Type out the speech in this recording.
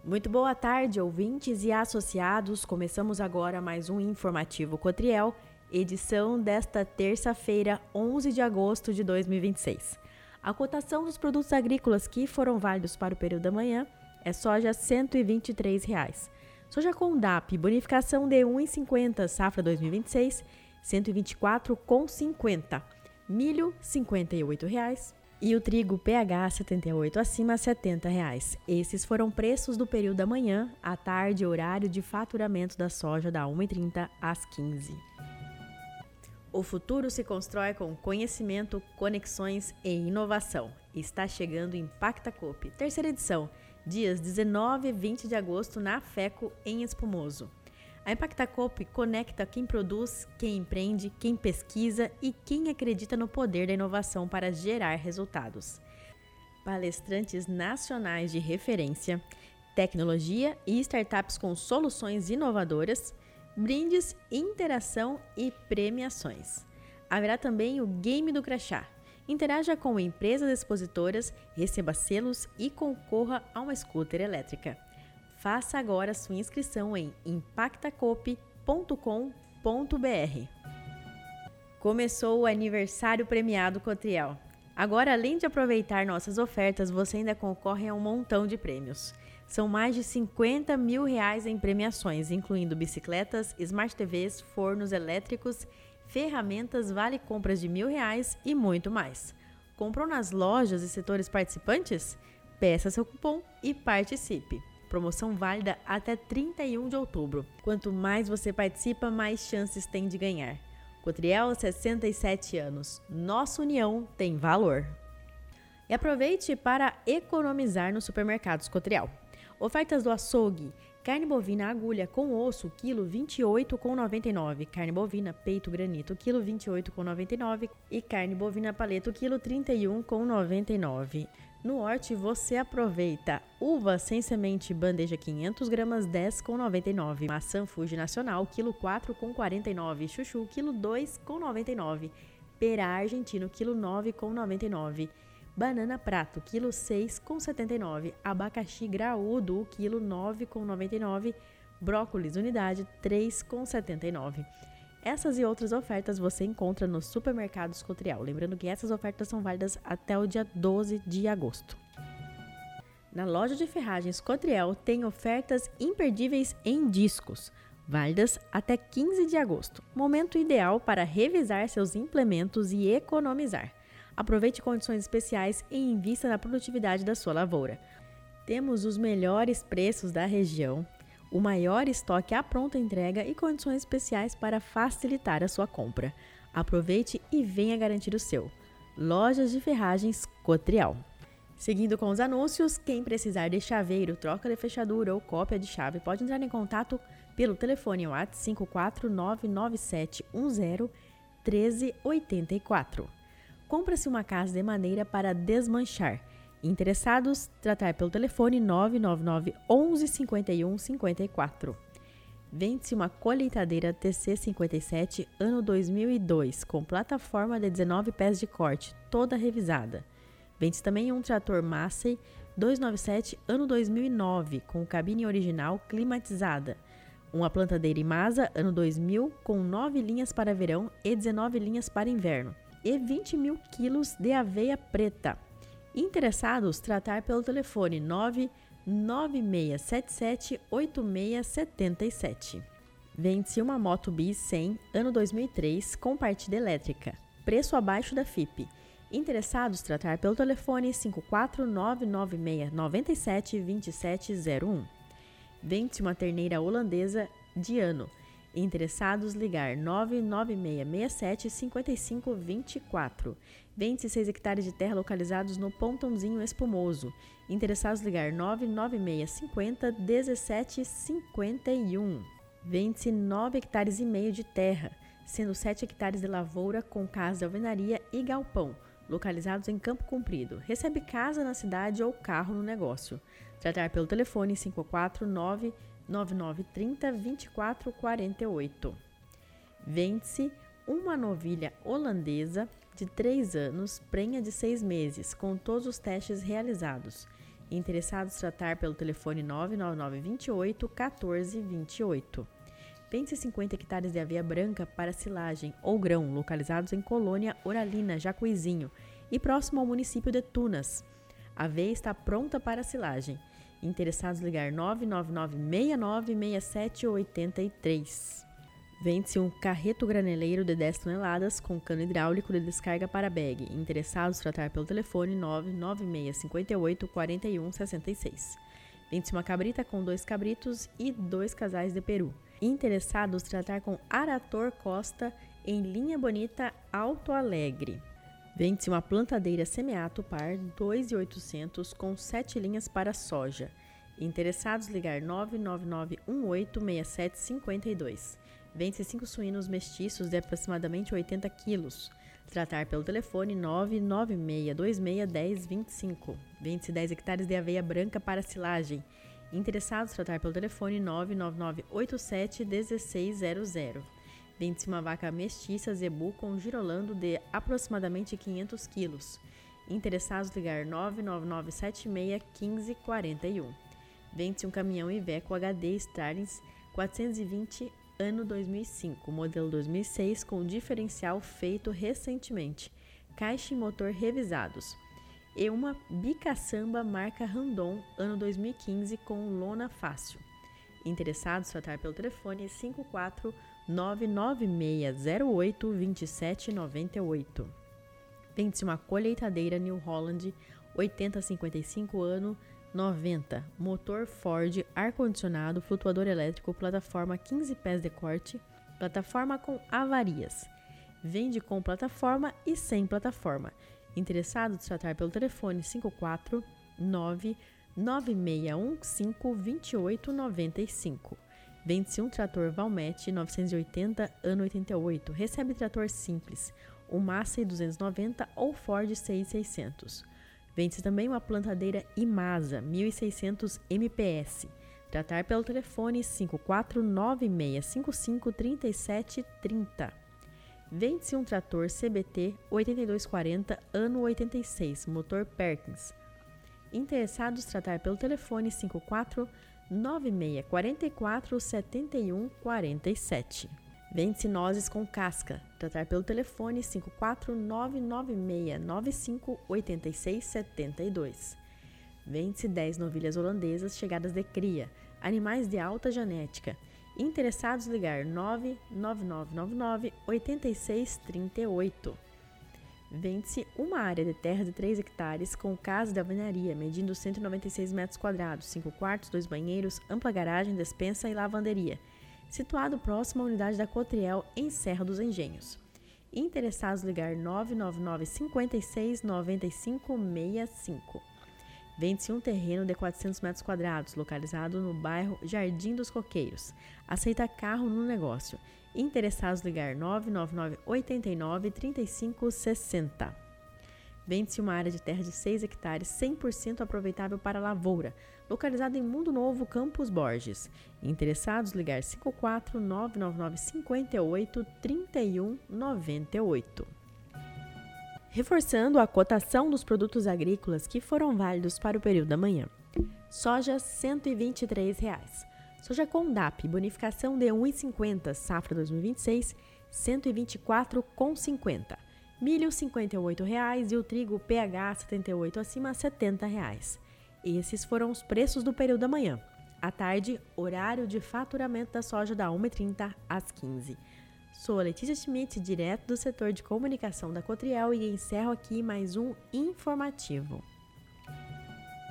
Muito boa tarde, ouvintes e associados. Começamos agora mais um Informativo Cotriel, edição desta terça-feira, 11 de agosto de 2026. A cotação dos produtos agrícolas que foram válidos para o período da manhã é soja R$ 123. Soja com DAP, bonificação de 1,50, safra 2026, R$ 124,50. Milho, R$ 58. E o trigo PH 78 acima, R$ 70. Esses foram preços do período da manhã, à tarde, horário de faturamento da soja da 1h30 às 15h. O futuro se constrói com conhecimento, conexões e inovação. Está chegando o Impacta Coop, terceira edição, dias 19 e 20 de agosto na FECO, em Espumoso. A Impacta Coop conecta quem produz, quem empreende, quem pesquisa e quem acredita no poder da inovação para gerar resultados. Palestrantes nacionais de referência, tecnologia e startups com soluções inovadoras, brindes, interação e premiações. Haverá também o Game do Crachá. Interaja com empresas expositoras, receba selos e concorra a uma scooter elétrica. Faça agora sua inscrição em impactacoop.com.br. Começou o aniversário premiado Cotriel. Agora, além de aproveitar nossas ofertas, você ainda concorre a um montão de prêmios. São mais de R$50 mil em premiações, incluindo bicicletas, Smart TVs, fornos elétricos, ferramentas, vale compras de R$1.000 e muito mais. Comprou nas lojas e setores participantes? Peça seu cupom e participe. Promoção válida até 31 de outubro. Quanto mais você participa, mais chances tem de ganhar. Cotriel, 67 anos. Nossa união tem valor. E aproveite para economizar nos supermercados Cotriel. Ofertas do açougue. Carne bovina agulha com osso, quilo R$ 28,99. Carne bovina peito granito, quilo R$ 28,99. E carne bovina paleto, quilo R$ 31,99. No Horti você aproveita uva sem semente, bandeja 500 gramas, R$ 10,99. Maçã Fuji Nacional, quilo R$ 4,49. Chuchu, quilo R$ 2,99. Pera argentino, quilo R$ 9,99. Banana prato, quilo R$ 6,79. Abacaxi graúdo, quilo R$ 9,99. Brócolis unidade, R$ 3,79. Essas e outras ofertas você encontra nos supermercados Cotriel. Lembrando que essas ofertas são válidas até o dia 12 de agosto. Na loja de ferragens Cotriel tem ofertas imperdíveis em discos, válidas até 15 de agosto. Momento ideal para revisar seus implementos e economizar. Aproveite condições especiais e invista na produtividade da sua lavoura. Temos os melhores preços da região, o maior estoque à pronta entrega e condições especiais para facilitar a sua compra. Aproveite e venha garantir o seu. Lojas de ferragens Cotriel. Seguindo com os anúncios, quem precisar de chaveiro, troca de fechadura ou cópia de chave pode entrar em contato pelo telefone WhatsApp 54997101384. Compra-se uma casa de madeira para desmanchar. Interessados, tratar pelo telefone 999 11 51 54. Vende-se uma colheitadeira TC57 ano 2002 com plataforma de 19 pés de corte, toda revisada. Vende-se também um trator Massey 297 ano 2009 com cabine original climatizada. Uma plantadeira Imasa ano 2000 com 9 linhas para verão e 19 linhas para inverno. E 20 mil quilos de aveia preta. Interessados, tratar pelo telefone 996778677. Vende-se uma Moto Bis 100, ano 2003, com partida elétrica. Preço abaixo da FIP. Interessados, tratar pelo telefone 54996972701. Vende-se uma terneira holandesa de ano. Interessados, ligar 996675524. Vende-se 6 hectares de terra localizados no Pontãozinho Espumoso. Interessados, ligar 996501751. Vende-se 9 hectares e meio de terra, sendo 7 hectares de lavoura com casa de alvenaria e galpão, localizados em Campo Comprido. Recebe casa na cidade ou carro no negócio. Tratar pelo telefone 549-9930-2448. Vende-se uma novilha holandesa de 3 anos, prenha de 6 meses, com todos os testes realizados. Interessados tratar pelo telefone 99928 1428. Vende-se 50 hectares de aveia branca para silagem ou grão, localizados em Colônia Oralina, Jacuizinho e próximo ao município de Tunas. A aveia está pronta para silagem. Interessados ligar 999-696783. Vende-se um carreto graneleiro de 10 toneladas com cano hidráulico de descarga para bag. Interessados tratar pelo telefone 99658 4166. Vende-se uma cabrita com 2 cabritos e 2 casais de peru. Interessados tratar com Arator Costa em Linha Bonita, Alto Alegre. Vende-se uma plantadeira Semeato Par 2.800 com 7 linhas para soja. Interessados ligar 999186752. Vende-se 5 suínos mestiços de aproximadamente 80 quilos. Tratar pelo telefone 996261025. Vende-se 10 hectares de aveia branca para silagem. Interessados tratar pelo telefone 999871600. Vende-se uma vaca mestiça zebu com girolando de aproximadamente 500 quilos. Interessados ligar 999761541. Vende-se um caminhão Iveco HD Starlins 420 ano 2005, modelo 2006 com diferencial feito recentemente, caixa e motor revisados. E uma bicaçamba marca Randon ano 2015 com lona fácil. Interessados tratar pelo telefone 54996082798. Vende-se uma colheitadeira New Holland 8055 ano 90, motor Ford, ar-condicionado, flutuador elétrico, plataforma 15 pés de corte, plataforma com avarias. Vende com plataforma e sem plataforma. Interessados tratar pelo telefone 54996152895. Vende-se um trator Valmet 980 ano 88. Recebe trator simples, o Massey 290 ou Ford 6600. Vende-se também uma plantadeira Imasa 1600 MPS. Tratar pelo telefone 54996553730. Vende-se um trator CBT 8240 ano 86, motor Perkins. Interessados tratar pelo telefone 54996447147. Vende-se nozes com casca. Tratar pelo telefone 54996958672. Vende-se 10 novilhas holandesas chegadas de cria, animais de alta genética. Interessados ligar 999998638. Vende-se uma área de terra de 3 hectares com casa de alvenaria, medindo 196 metros quadrados, 5 quartos, 2 banheiros, ampla garagem, despensa e lavanderia. Situado próximo à unidade da Cotriel, em Serra dos Engenhos. Interessados ligar 999569565. Vende-se um terreno de 400 metros quadrados, localizado no bairro Jardim dos Coqueiros. Aceita carro no negócio. Interessados ligar 999893560. Vende-se uma área de terra de 6 hectares 100% aproveitável para lavoura, localizada em Mundo Novo, Campos Borges. Interessados ligar 54999583198. Reforçando a cotação dos produtos agrícolas que foram válidos para o período da manhã. Soja R$ 123. Soja Condap, bonificação de R$ 1,50, safra 2026, R$ 124,50. Milho R$ 58,00 e o trigo PH 78 acima R$ 70,00. Esses foram os preços do período da manhã. À tarde, horário de faturamento da soja da 1h30 às 15h. Sou a Letícia Schmidt, direto do setor de comunicação da Cotriel, e encerro aqui mais um informativo.